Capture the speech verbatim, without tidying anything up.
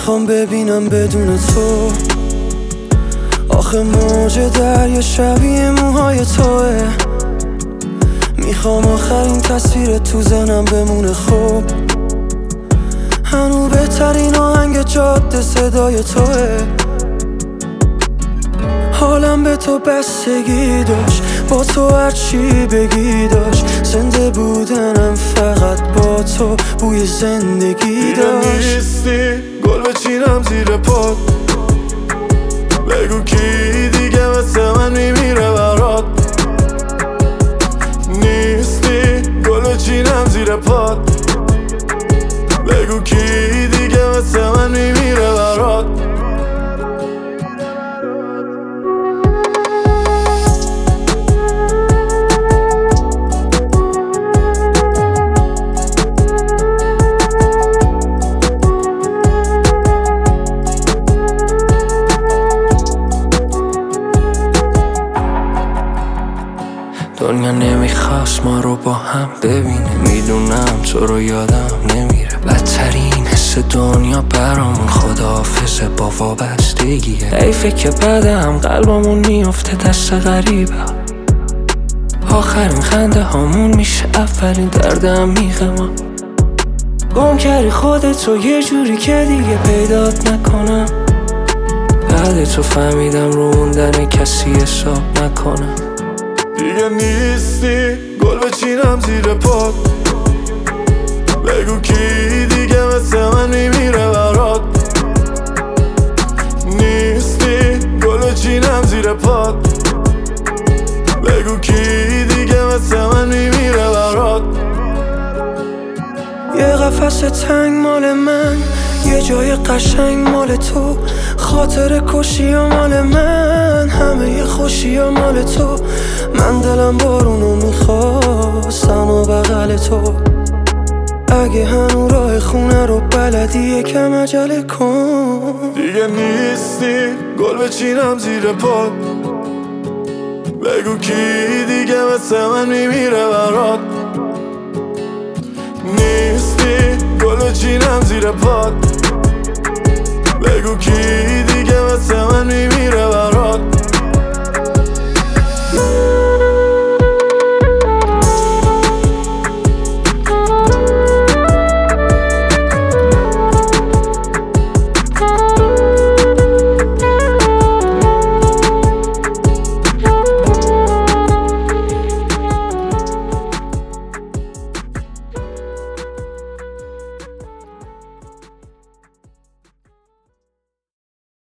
میخوام ببینم بدون تو. آخه موج دریا شبیه موهای توه. میخوام آخرین تصویر تو ذهنم بمونه خوب. هنو بهترین آهنگ جاده صدای توه. حالم به تو بستگی داشت، با تو هرچی بگی داشت. زنده بودنم فقط با تو بوی زندگی داشت. نیستی گل بچینم زیر پات، بگو کی دیگه مثل من میمیره برات. نیستی گل بچینم زیر پات، بگو کی دیگه مثل من میمیره برات. دنیا نمیخواست ما رو با هم ببینه. میدونم تو رو یادم نمیره. بدترین حس دنیا برامون خداحافظه با وابستگیه. حیفه که بعدم قلبمون میفته دست غریبه. آخرین خنده هامون میشه اولین درد عمیق ما. گم کردی خودتو یه جوری که دیگه پیدات نکنم. بعد تو فهمیدم رو موندن کسی حساب نکنم. دیگه نیستی گل بچینم زیر پات، بگو کی دیگه مثل من میمیره برات. نیستی گل بچینم زیر پات، بگو کی دیگه مثل من میمیره برات. یه قفس تنگ مال من، یه جای قشنگ مال تو. خاطر کشی و مال من، همه ی خوشی و مال تو. من دلم بارونو میخواستم و بغل تو. اگه هنو راه خونه رو بلدی یکم عجله کن. دیگه نیستی گل بچینم زیر پات، بگو کی دیگه مثل من میمیره برات. نیستی گل بچینم زیر پات، بگو کی دیگه مثل من میمیره برات.